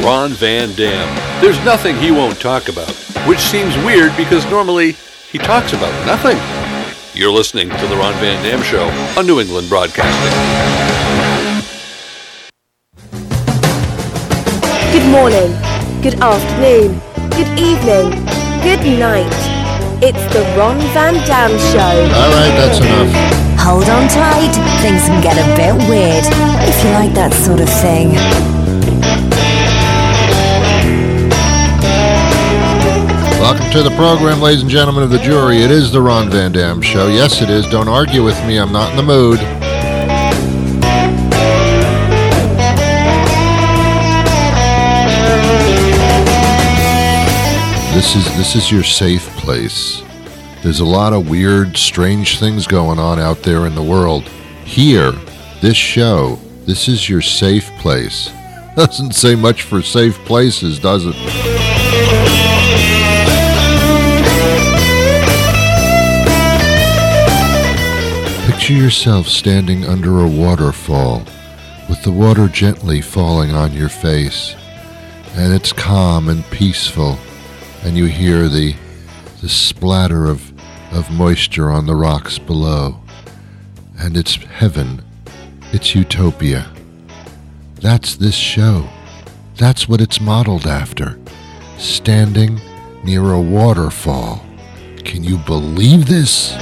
Ron Van Dam. There's nothing he won't talk about, which seems weird because normally he talks about nothing. You're listening to The Ron Van Dam Show on New England Broadcasting. Good morning, good afternoon, good evening, good night. It's the Ron Van Dam Show. All right, that's enough. Hold on tight, things can get a bit weird, if you like that sort of thing. Welcome to the program, ladies and gentlemen of the jury. It is the Ron Van Dam Show. Yes, it is. Don't argue with me. I'm not in the mood. This is your safe place. There's a lot of weird, strange things going on out there in the world. Here, this show, this is your safe place. Doesn't say much for safe places, does it? Picture yourself standing under a waterfall with the water gently falling on your face, and it's calm and peaceful, and you hear the splatter of moisture on the rocks below, and it's heaven, it's utopia. That's this show. That's what it's modeled after. Standing near a waterfall. Can you believe this?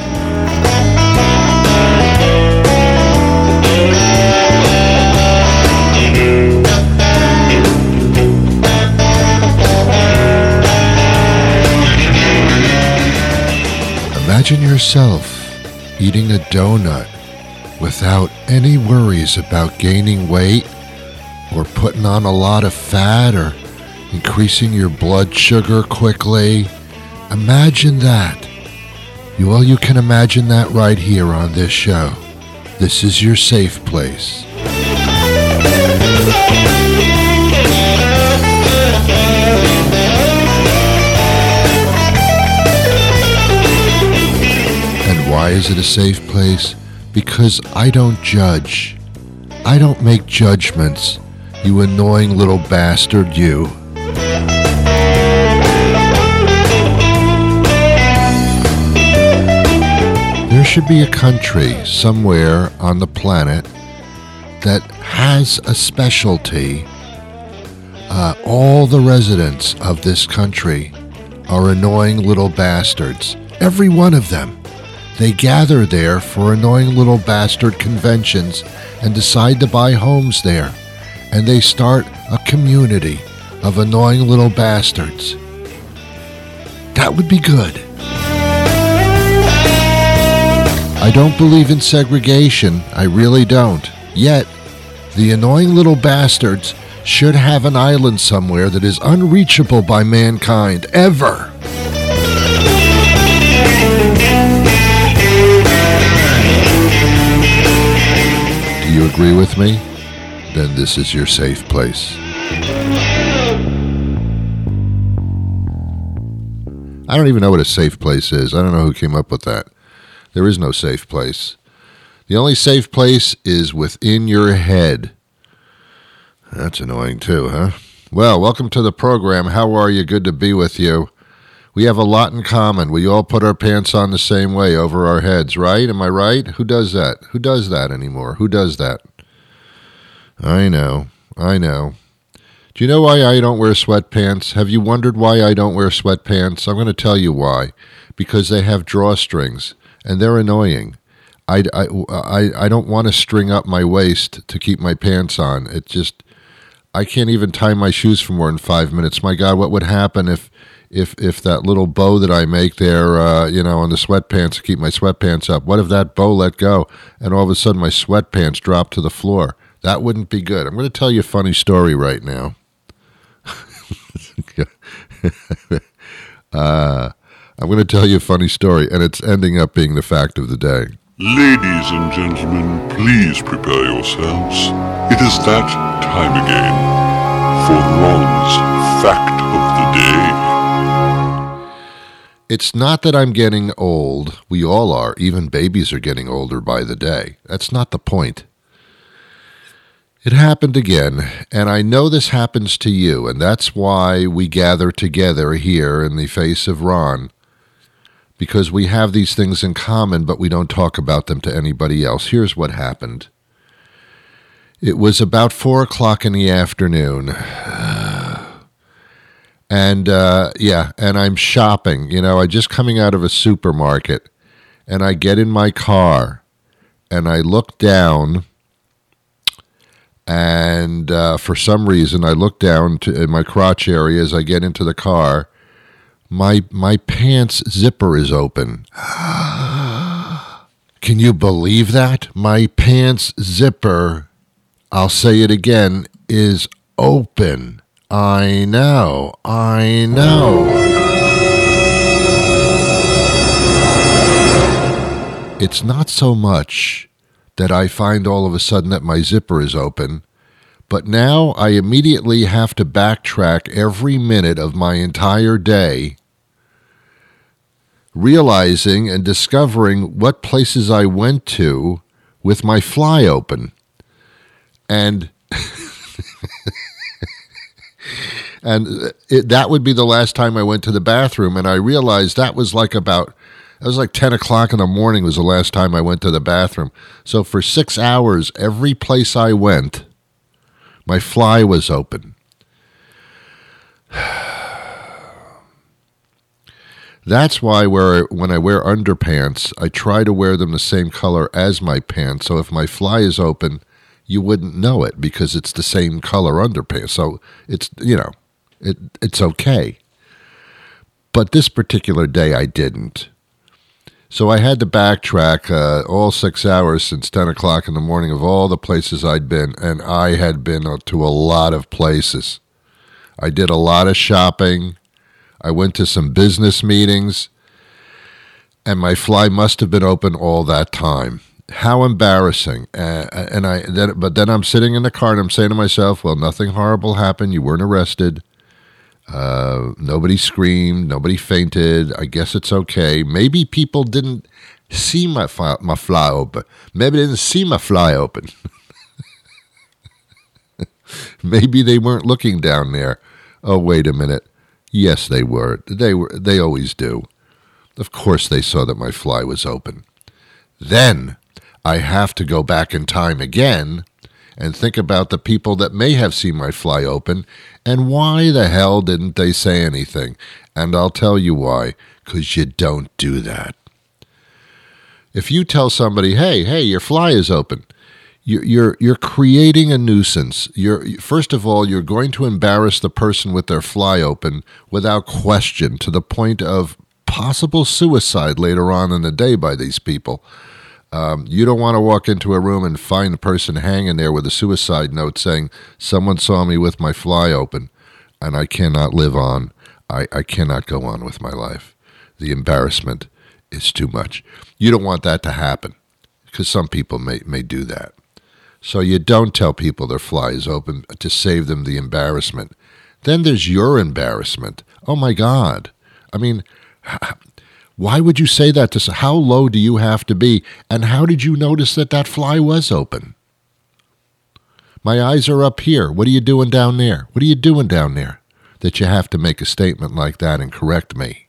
Imagine yourself eating a donut without any worries about gaining weight or putting on a lot of fat or increasing your blood sugar quickly. Imagine that. You can imagine that right here on this show. This is your safe place. Why is it a safe place? Because I don't judge. I don't make judgments, you annoying little bastard, you. There should be a country somewhere on the planet that has a specialty. All the residents of this country are annoying little bastards. Every one of them. They gather there for annoying little bastard conventions and decide to buy homes there. And they start a community of annoying little bastards. That would be good. I don't believe in segregation. I really don't. Yet, the annoying little bastards should have an island somewhere that is unreachable by mankind, ever. Do you agree with me? Then this is your safe place. I don't even know what a safe place is. I don't know who came up with that. There is no safe place. The only safe place is within your head. That's annoying too, huh? Well, welcome to the program. How are you? Good to be with you. We have a lot in common. We all put our pants on the same way over our heads, right? Am I right? Who does that? Who does that anymore? Who does that? I know. Do you know why I don't wear sweatpants? Have you wondered why I don't wear sweatpants? I'm going to tell you why. Because they have drawstrings, and they're annoying. I don't want to string up my waist to keep my pants on. It just, I can't even tie my shoes for more than 5 minutes. My God, what would happen if that little bow that I make there, on the sweatpants to keep my sweatpants up, what if that bow let go and all of a sudden my sweatpants drop to the floor? That wouldn't be good. I'm going to tell you a funny story right now. I'm going to tell you a funny story, and it's ending up being the fact of the day. Ladies and gentlemen, please prepare yourselves. It is that time again for Ron's Fact of the Day. It's not that I'm getting old. We all are. Even babies are getting older by the day. That's not the point. It happened again, and I know this happens to you, and that's why we gather together here in the face of Ron, because we have these things in common, but we don't talk about them to anybody else. Here's what happened. It was about 4 o'clock in the afternoon, and and I'm shopping. I just coming out of a supermarket, and I get in my car, and I look down. And for some reason, I look down in my crotch area as I get into the car. My pants zipper is open. Can you believe that? My pants zipper, I'll say it again, is open. I know. It's not so much that I find all of a sudden that my zipper is open, but now I immediately have to backtrack every minute of my entire day, realizing and discovering what places I went to with my fly open. And that would be the last time I went to the bathroom, and I realized that was like 10 o'clock in the morning was the last time I went to the bathroom. So for 6 hours, every place I went, my fly was open. That's why when I wear underpants, I try to wear them the same color as my pants. So if my fly is open, you wouldn't know it because it's the same color underpants. So it's okay. But this particular day, I didn't. So I had to backtrack all 6 hours since 10 o'clock in the morning of all the places I'd been, and I had been to a lot of places. I did a lot of shopping. I went to some business meetings, and my fly must have been open all that time. How embarrassing. But then I'm sitting in the car, and I'm saying to myself, well, nothing horrible happened. You weren't arrested. Nobody screamed, nobody fainted. I guess it's okay. Maybe people didn't see my fly open. Maybe they didn't see my fly open. Maybe they weren't looking down there. Oh, wait a minute. Yes, they were. They always do. Of course they saw that my fly was open. Then I have to go back in time again and think about the people that may have seen my fly open, and why the hell didn't they say anything? And I'll tell you why, because you don't do that. If you tell somebody, hey, your fly is open, you're creating a nuisance. First of all, you're going to embarrass the person with their fly open without question, to the point of possible suicide later on in the day by these people. You don't want to walk into a room and find the person hanging there with a suicide note saying, someone saw me with my fly open, and I cannot live on. I cannot go on with my life. The embarrassment is too much. You don't want that to happen, because some people may do that. So you don't tell people their fly is open to save them the embarrassment. Then there's your embarrassment. Oh, my God. I mean, why would you say that? How low do you have to be? And how did you notice that fly was open? My eyes are up here. What are you doing down there? What are you doing down there that you have to make a statement like that and correct me?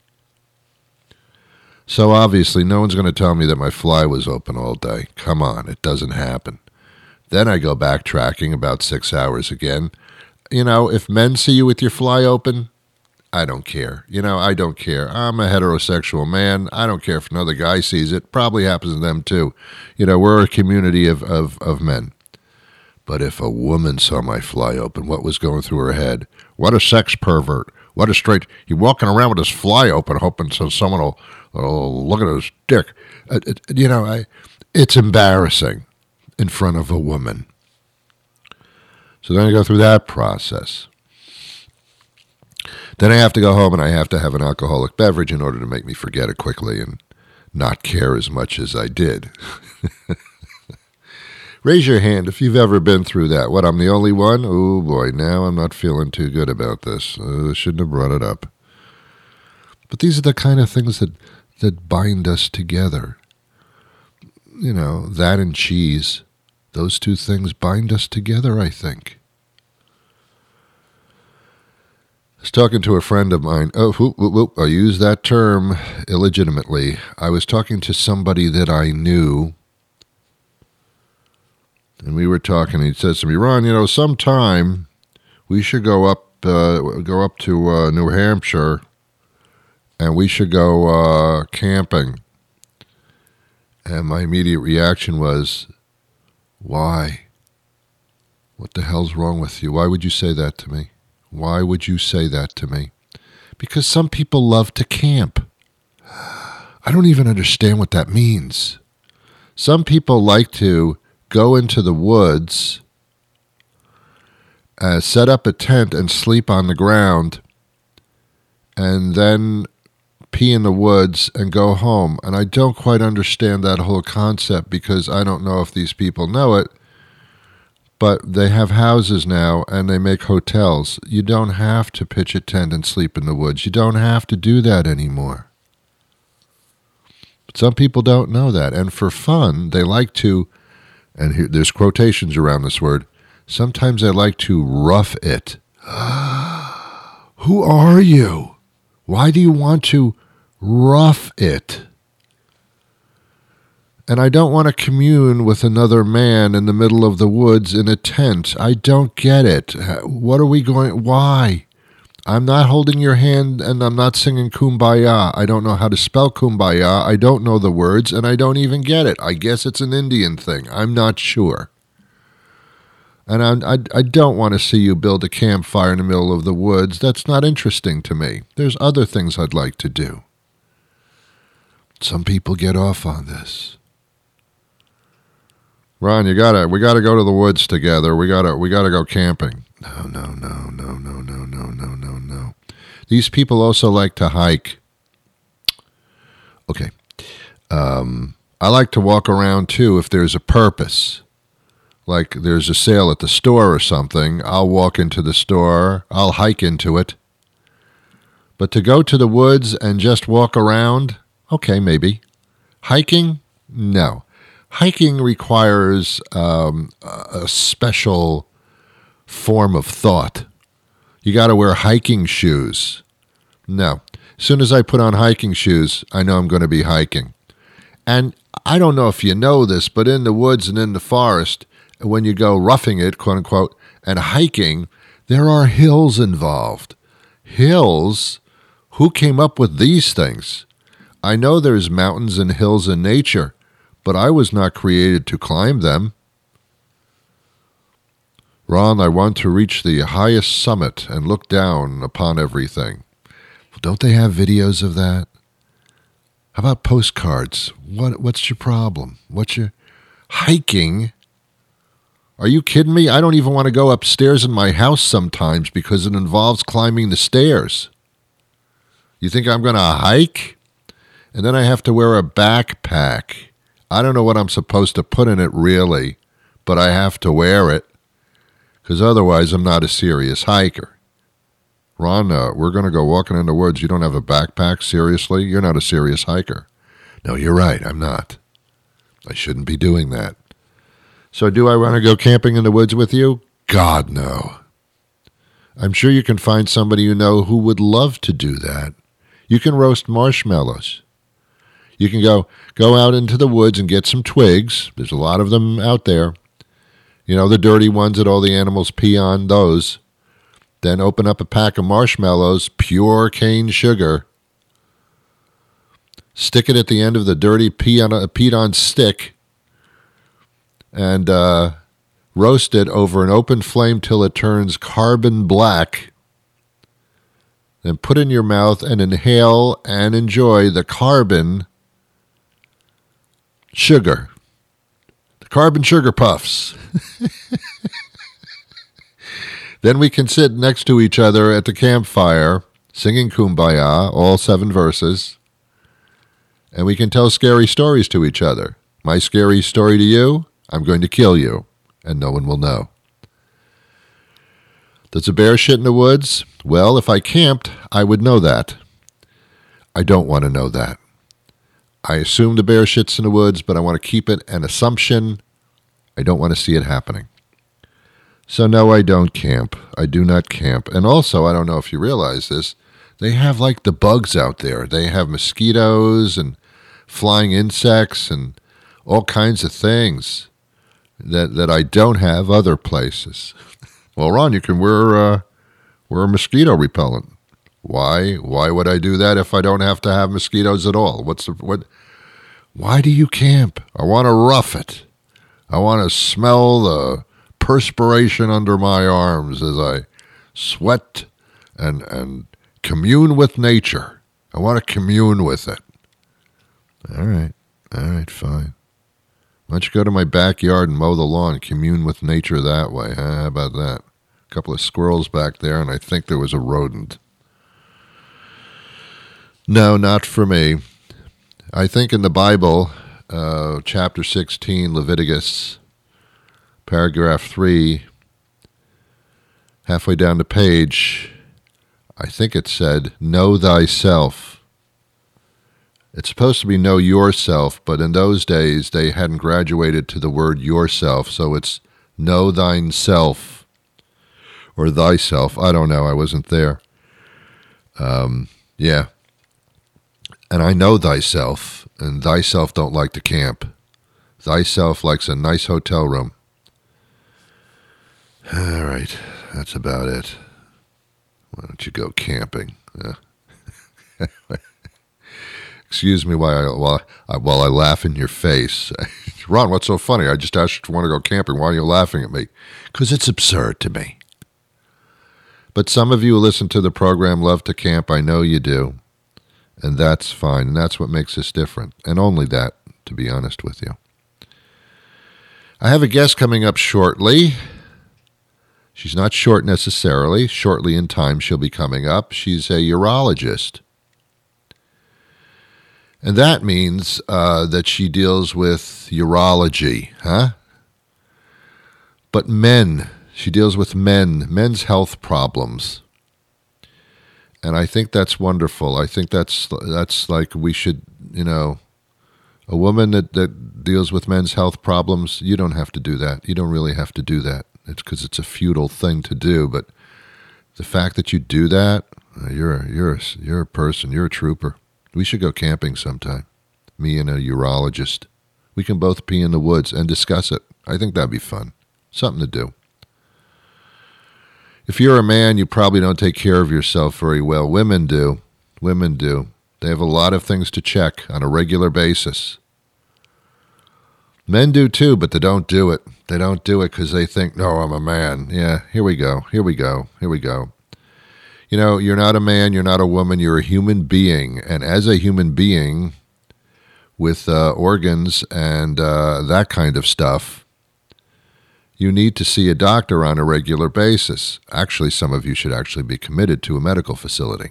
So obviously no one's going to tell me that my fly was open all day. Come on, it doesn't happen. Then I go backtracking about 6 hours again. If men see you with your fly open, I don't care. I don't care. I'm a heterosexual man. I don't care if another guy sees it. Probably happens to them too. We're a community of men. But if a woman saw my fly open, what was going through her head? What a sex pervert. What a straight... He's walking around with his fly open, hoping so someone will look at his dick. It's embarrassing in front of a woman. So then I go through that process. Then I have to go home and I have to have an alcoholic beverage in order to make me forget it quickly and not care as much as I did. Raise your hand if you've ever been through that. What, I'm the only one? Oh, boy, now I'm not feeling too good about this. Shouldn't have brought it up. But these are the kind of things that bind us together. That and cheese. Those two things bind us together, I think. I was talking to a friend of mine. I use that term illegitimately. I was talking to somebody that I knew, and we were talking. He says to me, Ron, sometime we should go up to New Hampshire, and we should go camping. And my immediate reaction was, why? What the hell's wrong with you? Why would you say that to me? Why would you say that to me? Because some people love to camp. I don't even understand what that means. Some people like to go into the woods, set up a tent and sleep on the ground, and then pee in the woods and go home. And I don't quite understand that whole concept because I don't know if these people know it, but they have houses now and they make hotels. You don't have to pitch a tent and sleep in the woods. You don't have to do that anymore. But some people don't know that. And for fun, they like to, and here, there's quotations around this word, sometimes they like to rough it. Who are you? Why do you want to rough it? And I don't want to commune with another man in the middle of the woods in a tent. I don't get it. What are we going... Why? I'm not holding your hand and I'm not singing Kumbaya. I don't know how to spell Kumbaya. I don't know the words and I don't even get it. I guess it's an Indian thing. I'm not sure. And I don't want to see you build a campfire in the middle of the woods. That's not interesting to me. There's other things I'd like to do. Some people get off on this. Ron, we gotta go to the woods together. We gotta go camping. No. These people also like to hike. Okay. I like to walk around too if there's a purpose. Like there's a sale at the store or something. I'll walk into the store. I'll hike into it. But to go to the woods and just walk around, okay, maybe. Hiking? No. Hiking requires a special form of thought. You got to wear hiking shoes. No. As soon as I put on hiking shoes, I know I'm going to be hiking. And I don't know if you know this, but in the woods and in the forest, when you go roughing it, quote unquote, and hiking, there are hills involved. Hills? Who came up with these things? I know there's mountains and hills in nature, but I was not created to climb them. Ron, I want to reach the highest summit and look down upon everything. Don't they have videos of that? How about postcards? What's your problem? What's your... Hiking? Are you kidding me? I don't even want to go upstairs in my house sometimes because it involves climbing the stairs. You think I'm going to hike? And then I have to wear a backpack. I don't know what I'm supposed to put in it really, but I have to wear it because otherwise I'm not a serious hiker. Ron, we're going to go walking in the woods. You don't have a backpack? Seriously? You're not a serious hiker. No, you're right. I'm not. I shouldn't be doing that. So do I want to go camping in the woods with you? God, no. I'm sure you can find somebody you know who would love to do that. You can roast marshmallows. You can go out into the woods and get some twigs. There's a lot of them out there. You know, the dirty ones that all the animals pee on, those. Then open up a pack of marshmallows, pure cane sugar. Stick it at the end of the dirty peed-on stick. And roast it over an open flame till it turns carbon black. Then put in your mouth and inhale and enjoy the carbon sugar. The carbon sugar puffs. Then we can sit next to each other at the campfire, singing Kumbaya, all 7 verses. And we can tell scary stories to each other. My scary story to you, I'm going to kill you, and no one will know. Does a bear shit in the woods? Well, if I camped, I would know that. I don't want to know that. I assume the bear shits in the woods, but I want to keep it an assumption I don't want to see it happening. So no, I don't camp. I do not camp. And also, I don't know if you realize this, they have like the bugs out there. They have mosquitoes and flying insects and all kinds of things that I don't have other places. Well, Ron, you can wear a mosquito repellent. Why would I do that if I don't have to have mosquitoes at all? Why do you camp? I want to rough it. I want to smell the perspiration under my arms as I sweat and commune with nature. I want to commune with it. All right, fine. Why don't you go to my backyard and mow the lawn, commune with nature that way? Huh? How about that? A couple of squirrels back there, and I think there was a rodent. No, not for me. I think in the Bible, chapter 16, Leviticus, paragraph 3, halfway down the page, I think it said, know thyself. It's supposed to be know yourself, but in those days they hadn't graduated to the word yourself, so it's know thine self or thyself. I don't know. I wasn't there. Yeah. And I know thyself, and thyself don't like to camp. Thyself likes a nice hotel room. All right. That's about it. Why don't you go camping? Excuse me while I laugh in your face. Ron, what's so funny? I just asked you to want to go camping. Why are you laughing at me? Because it's absurd to me. But some of you who listen to the program love to camp. I know you do. And that's fine. And that's what makes us different. And only that, to be honest with you. I have a guest coming up shortly. She's not short necessarily. Shortly in time, she'll be coming up. She's a urologist. And that means that she deals with urology, huh? But men, she deals with men's health problems. And I think that's wonderful. I think that's like we should, a woman that deals with men's health problems, you don't have to do that. You don't really have to do that. It's because it's a futile thing to do. But the fact that you do that, you're a person. You're a trooper. We should go camping sometime, me and a urologist. We can both be in the woods and discuss it. I think that'd be fun. Something to do. If you're a man, you probably don't take care of yourself very well. Women do. They have a lot of things to check on a regular basis. Men do too, but they don't do it. They don't do it because they think, no, I'm a man. Yeah, here we go. You're not a man, you're not a woman, you're a human being. And as a human being with organs and that kind of stuff, you need to see a doctor on a regular basis. Actually, some of you should actually be committed to a medical facility.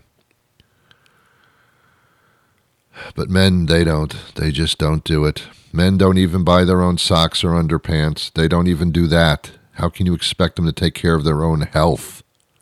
But men, they don't. They just don't do it. Men don't even buy their own socks or underpants. They don't even do that. How can you expect them to take care of their own health?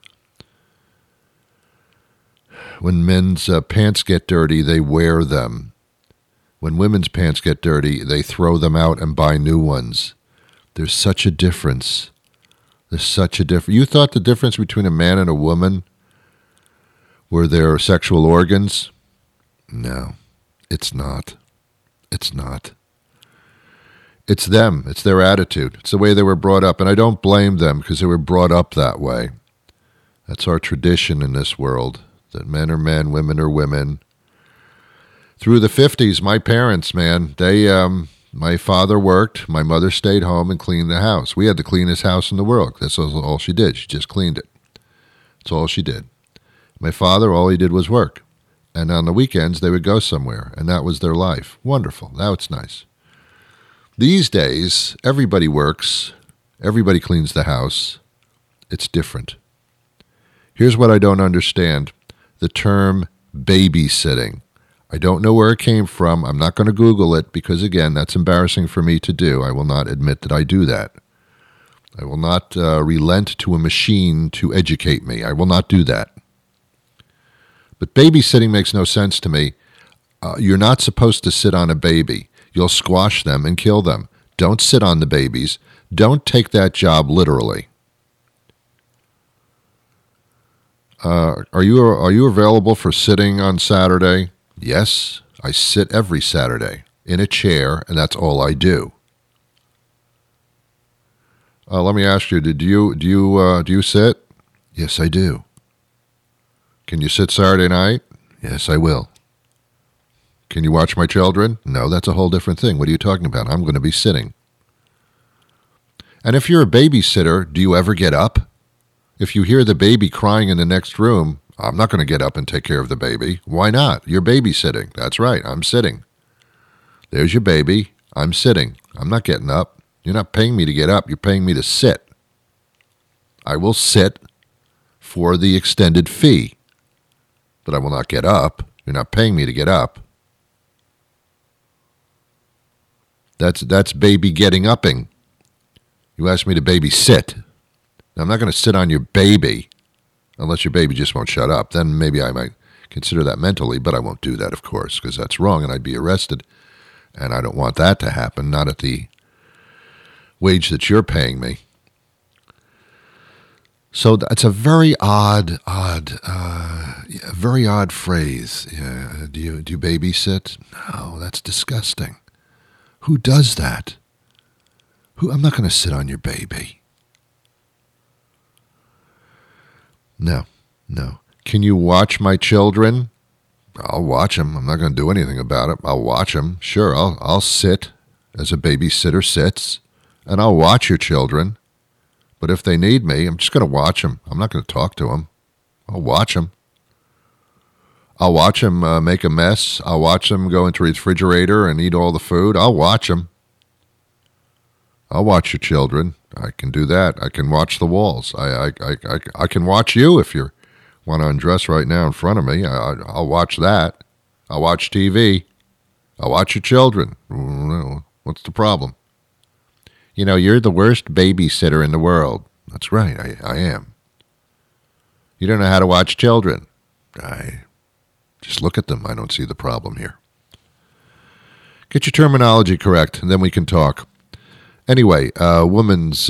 When men's pants get dirty, they wear them. When women's pants get dirty, they throw them out and buy new ones. There's such a difference. You thought the difference between a man and a woman were their sexual organs? No, it's not. It's not. It's them. It's their attitude. It's the way they were brought up. And I don't blame them because they were brought up that way. That's our tradition in this world. That men are men, women are women. Through the 50s, my parents, man, my father worked, my mother stayed home and cleaned the house. We had the cleanest house in the world. That's all she did. She just cleaned it. That's all she did. My father, all he did was work. And on the weekends, they would go somewhere, and that was their life. Wonderful. That's nice. These days, everybody works. Everybody cleans the house. It's different. Here's what I don't understand. The term babysitting. I don't know where it came from. I'm not going to Google it because, again, that's embarrassing for me to do. I will not admit that I do that. I will not relent to a machine to educate me. I will not do that. But babysitting makes no sense to me. You're not supposed to sit on a baby. You'll squash them and kill them. Don't sit on the babies. Don't take that job literally. Are you available for sitting on Saturday? Yes, I sit every Saturday in a chair, and that's all I do. Let me ask you: do you sit? Yes, I do. Can you sit Saturday night? Yes, I will. Can you watch my children? No, that's a whole different thing. What are you talking about? I'm going to be sitting. And if you're a babysitter, do you ever get up? If you hear the baby crying in the next room, I'm not going to get up and take care of the baby. Why not? You're babysitting. That's right. I'm sitting. There's your baby. I'm sitting. I'm not getting up. You're not paying me to get up. You're paying me to sit. I will sit for the extended fee, but I will not get up. You're not paying me to get up. That's baby getting upping. You asked me to babysit. Now, I'm not going to sit on your baby unless your baby just won't shut up. Then maybe I might consider that mentally, but I won't do that, of course, because that's wrong and I'd be arrested. And I don't want that to happen, not at the wage that you're paying me. So that's a very odd phrase. Yeah, do you babysit? No, that's disgusting. Who does that? I'm not going to sit on your baby. No. Can you watch my children? I'll watch them. I'm not going to do anything about it. I'll watch them. Sure, I'll sit as a babysitter sits, and I'll watch your children. But if they need me, I'm just going to watch them. I'm not going to talk to them. I'll watch them. I'll watch them make a mess. I'll watch them go into the refrigerator and eat all the food. I'll watch them. I'll watch your children. I can do that. I can watch the walls. I can watch you if you want to undress right now in front of me. I'll watch that. I'll watch TV. I'll watch your children. What's the problem? You know, you're the worst babysitter in the world. That's right, I am. You don't know how to watch children. I just look at them. I don't see the problem here. Get your terminology correct, and then we can talk. Anyway, men's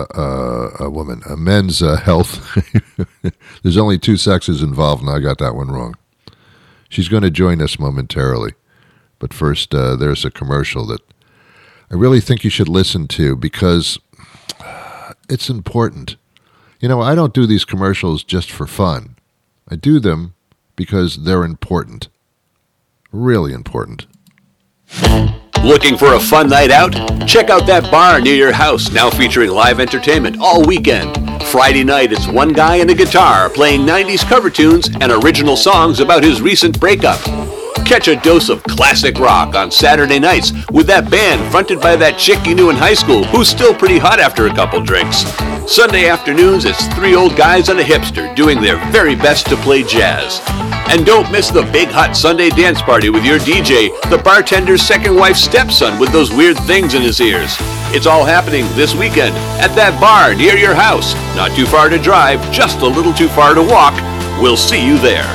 health. There's only two sexes involved, and I got that one wrong. She's going to join us momentarily. But first, there's a commercial that I really think you should listen to because it's important. You know, I don't do these commercials just for fun. I do them because they're important. Really important. Looking for a fun night out? Check out that bar near your house, now featuring live entertainment all weekend. Friday night, it's one guy and a guitar playing 90s cover tunes and original songs about his recent breakup. Catch a dose of classic rock on Saturday nights with that band fronted by that chick you knew in high school who's still pretty hot after a couple drinks. Sunday afternoons, it's three old guys and a hipster doing their very best to play jazz. And don't miss the big hot Sunday dance party with your DJ, the bartender's second wife's stepson with those weird things in his ears. It's all happening this weekend at that bar near your house. Not too far to drive, just a little too far to walk. We'll see you there.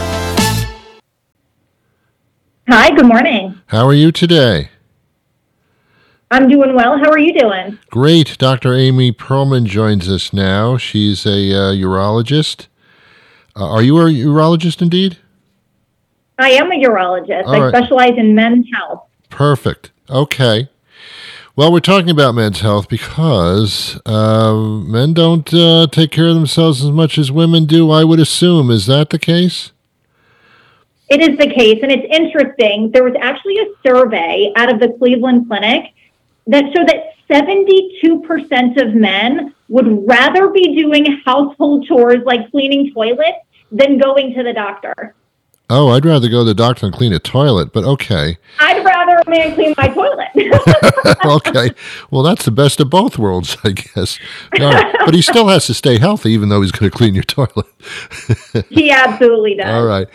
Hi, good morning. How are you today? I'm doing well. How are you doing? Great. Dr. Amy Perlman joins us now. She's a urologist. Are you a urologist indeed? I am a urologist. All I right. specialize in men's health. Perfect. Okay. Well, we're talking about men's health because men don't take care of themselves as much as women do, I would assume. Is that the case? It is the case, and it's interesting. There was actually a survey out of the Cleveland Clinic that showed that 72% of men would rather be doing household chores like cleaning toilets than going to the doctor. Oh, I'd rather go to the doctor and clean a toilet, but okay. I'd rather a man clean my toilet. Okay. Well, that's the best of both worlds, I guess. All right. But he still has to stay healthy, even though he's going to clean your toilet. He absolutely does. All right.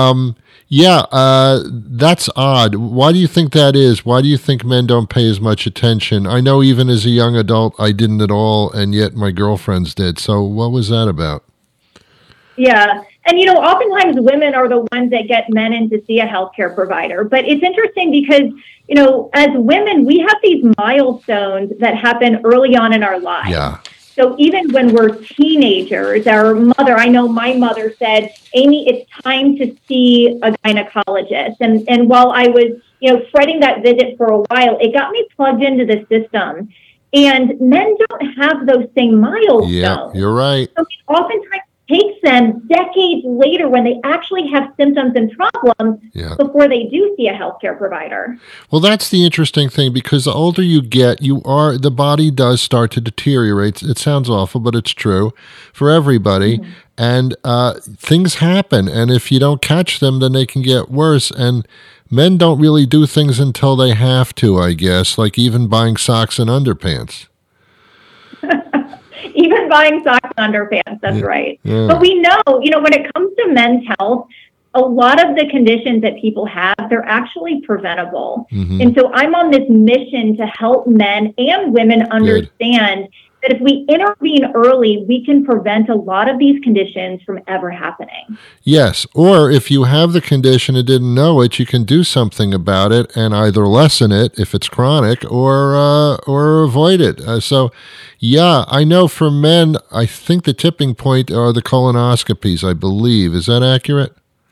That's odd. Why do you think that is? Why do you think men don't pay as much attention? I know even as a young adult, I didn't at all, and yet my girlfriends did. So what was that about? Yeah. And, oftentimes women are the ones that get men in to see a healthcare provider. But it's interesting because, as women, we have these milestones that happen early on in our lives. Yeah. So even when we're teenagers, I know my mother said, Amy, it's time to see a gynecologist. And while I was, fretting that visit for a while, it got me plugged into the system. And men don't have those same milestones. Yeah, you're right. So it oftentimes takes them decades later when they actually have symptoms and problems before they do see a healthcare provider. Well, that's the interesting thing, because the older you get, the body does start to deteriorate. It sounds awful, but it's true for everybody. Mm-hmm. And things happen. And if you don't catch them, then they can get worse. And men don't really do things until they have to, I guess, like even buying socks and underpants. Even buying socks and underpants, that's right. Yeah. But we know, when it comes to men's health, a lot of the conditions that people have, they're actually preventable. Mm-hmm. And so I'm on this mission to help men and women understand that if we intervene early, we can prevent a lot of these conditions from ever happening. Yes, or if you have the condition and didn't know it, you can do something about it and either lessen it if it's chronic or avoid it. I know for men, I think the tipping point are the colonoscopies, I believe. Is that accurate?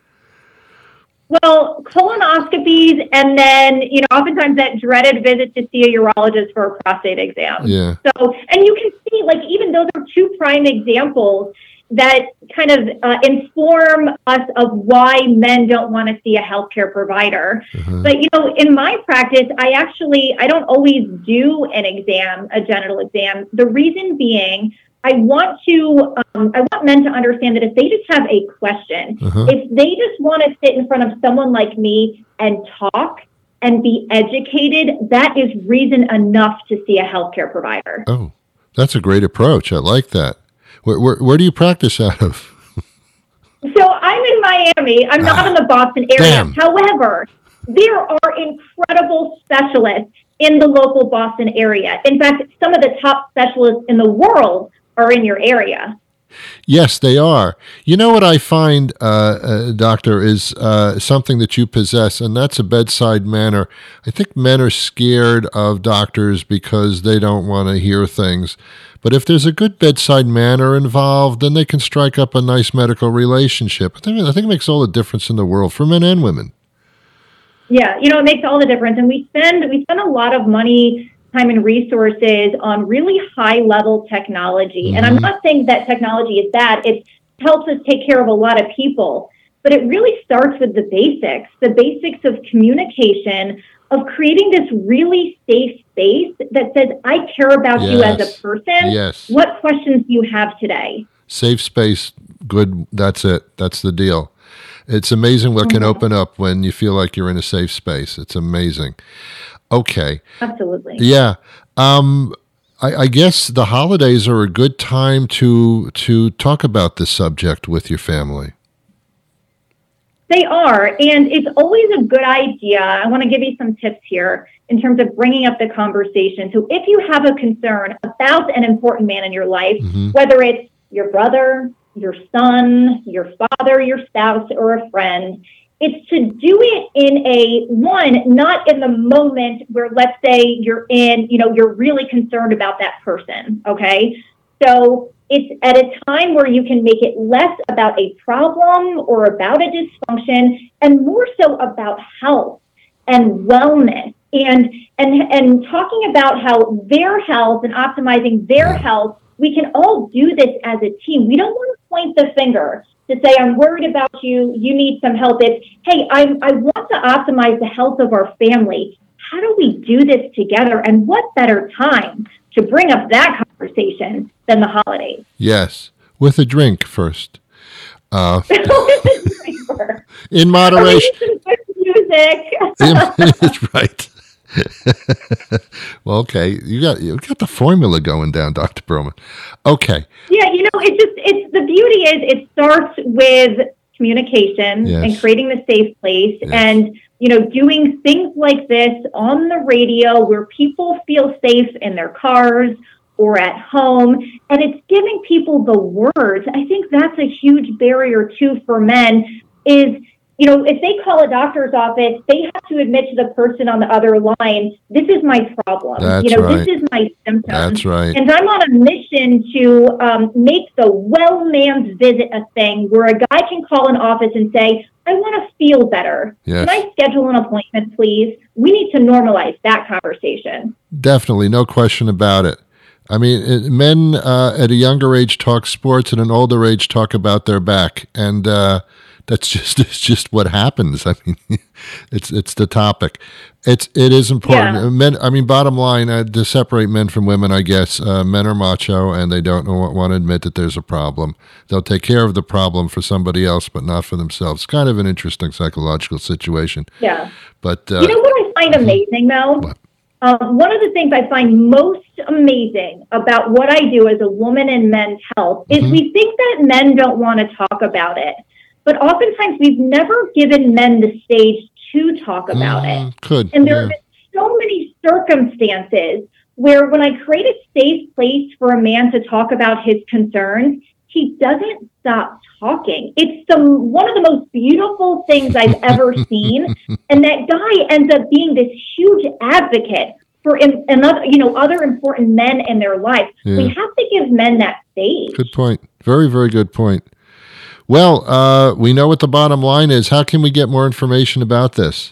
Well, colonoscopies, and then, oftentimes that dreaded visit to see a urologist for a prostate exam. Yeah. So, and you can see, even those are two prime examples that kind of inform us of why men don't want to see a healthcare provider. Uh-huh. But, in my practice, I don't always do an exam, a genital exam. The reason being, I want men to understand that if they just have a question, if they just want to sit in front of someone like me and talk and be educated, that is reason enough to see a healthcare provider. Oh, that's a great approach. I like that. Where do you practice out of? So I'm in Miami. I'm not in the Boston area. Damn. However, there are incredible specialists in the local Boston area. In fact, some of the top specialists in the world are in your area. Yes, they are. You know what I find, Doctor, is something that you possess, and that's a bedside manner. I think men are scared of doctors because they don't want to hear things. But if there's a good bedside manner involved, then they can strike up a nice medical relationship. I think it makes all the difference in the world for men and women. Yeah, it makes all the difference. And we spend a lot of money, time, and resources on really high-level technology. Mm-hmm. And I'm not saying that technology is bad. It helps us take care of a lot of people. But it really starts with the basics of communication, of creating this really safe space that says, I care about you as a person. Yes. What questions do you have today? Safe space, good, that's it. That's the deal. It's amazing what can open up when you feel like you're in a safe space. It's amazing. Okay. Absolutely. Yeah. I guess the holidays are a good time to talk about this subject with your family. They are, and it's always a good idea. I want to give you some tips here in terms of bringing up the conversation. So if you have a concern about an important man in your life, whether it's your brother, your son, your father, your spouse, or a friend, it's to do it in not in the moment where, let's say you're really concerned about that person, okay? So it's at a time where you can make it less about a problem or about a dysfunction and more so about health and wellness and talking about how their health and optimizing their health, we can all do this as a team. We don't want to point the finger to say, I'm worried about you, you need some help. It's, hey, I want to optimize the health of our family. How do we do this together? And what better time to bring up that conversation than the holidays? Yes, with a drink first. In moderation. Good music. That's right. Well, okay, you got the formula going down, Dr. Perlman. Okay. Yeah, it's the beauty is it starts with communication and creating the safe place and doing things like this on the radio where people feel safe in their cars, or at home, and it's giving people the words. I think that's a huge barrier too for men is, you know, if they call a doctor's office, they have to admit to the person on the other line, this is my problem. That's you know, right. This is my symptom. That's right. And I'm on a mission to make the well man's visit a thing where a guy can call an office and say, I want to feel better. Yes. Can I schedule an appointment, please? We need to normalize that conversation. Definitely, no question about it. I mean, men at a younger age talk sports, at an older age talk about their back, and it's just what happens. I mean, it's the topic. It is important. Yeah. Men. I mean, bottom line, to separate men from women, I guess men are macho and they don't want to admit that there's a problem. They'll take care of the problem for somebody else, but not for themselves. It's kind of an interesting psychological situation. Yeah. But you know what I find amazing, though? What? One of the things I find most amazing about what I do as a woman in men's health is we think that men don't want to talk about it. But oftentimes we've never given men the stage to talk about it. And there have been so many circumstances where when I create a safe place for a man to talk about his concerns, he doesn't stop talking. It's one of the most beautiful things I've ever seen. And that guy ends up being this huge advocate for other important men in their life. Yeah. We have to give men that stage. Good point. Very, very good point. Well, we know what the bottom line is. How can we get more information about this?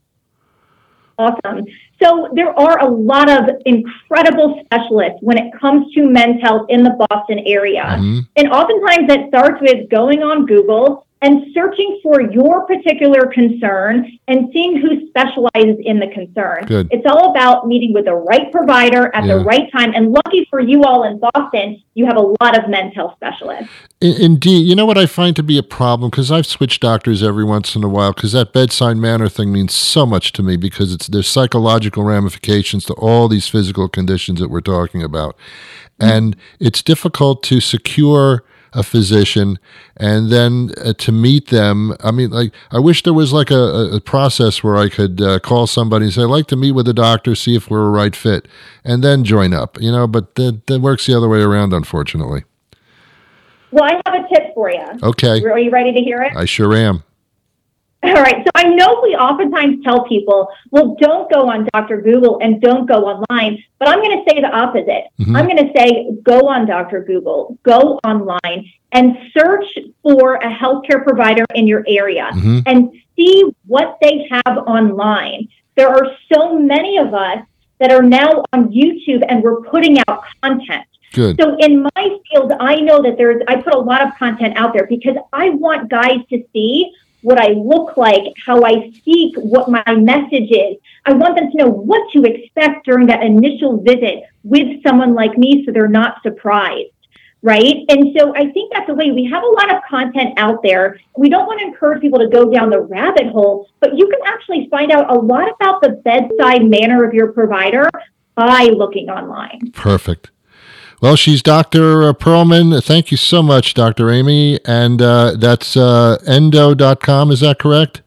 Awesome. So there are a lot of incredible specialists when it comes to men's health in the Boston area. And oftentimes that starts with going on Google and searching for your particular concern and seeing who specializes in the concern. Good. It's all about meeting with the right provider at the right time. And lucky for you all in Boston, you have a lot of men's health specialists. Indeed. You know what I find to be a problem, because I've switched doctors every once in a while, because that bedside manner thing means so much to me, because there's psychological ramifications to all these physical conditions that we're talking about. And it's difficult to secure a physician and then to meet them. I mean, like, I wish there was like a process where I could call somebody and say, I'd like to meet with a doctor, see if we're a right fit, and then join up, you know, but that works the other way around, unfortunately. Well, I have a tip for you. Okay. Are you ready to hear it? I sure am. All right. So I know we oftentimes tell people, well, don't go on Dr. Google and don't go online, but I'm going to say the opposite. I'm going to say, go on Dr. Google, go online and search for a healthcare provider in your area and see what they have online. There are so many of us that are now on YouTube and we're putting out content. Good. So in my field, I know that I put a lot of content out there because I want guys to see what I look like, how I speak, what my message is. I want them to know what to expect during that initial visit with someone like me so they're not surprised, right? And so I think that's the way. We have a lot of content out there. We don't want to encourage people to go down the rabbit hole, but you can actually find out a lot about the bedside manner of your provider by looking online. Perfect. Well, she's Dr. Perlman. Thank you so much, Dr. Amy. And that's endo.com. Is that correct?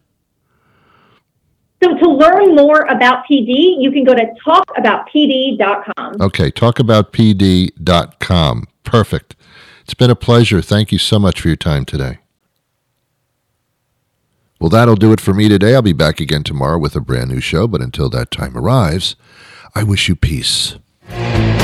So to learn more about PD, you can go to talkaboutpd.com. Okay, talkaboutpd.com. Perfect. It's been a pleasure. Thank you so much for your time today. Well, that'll do it for me today. I'll be back again tomorrow with a brand new show. But until that time arrives, I wish you peace.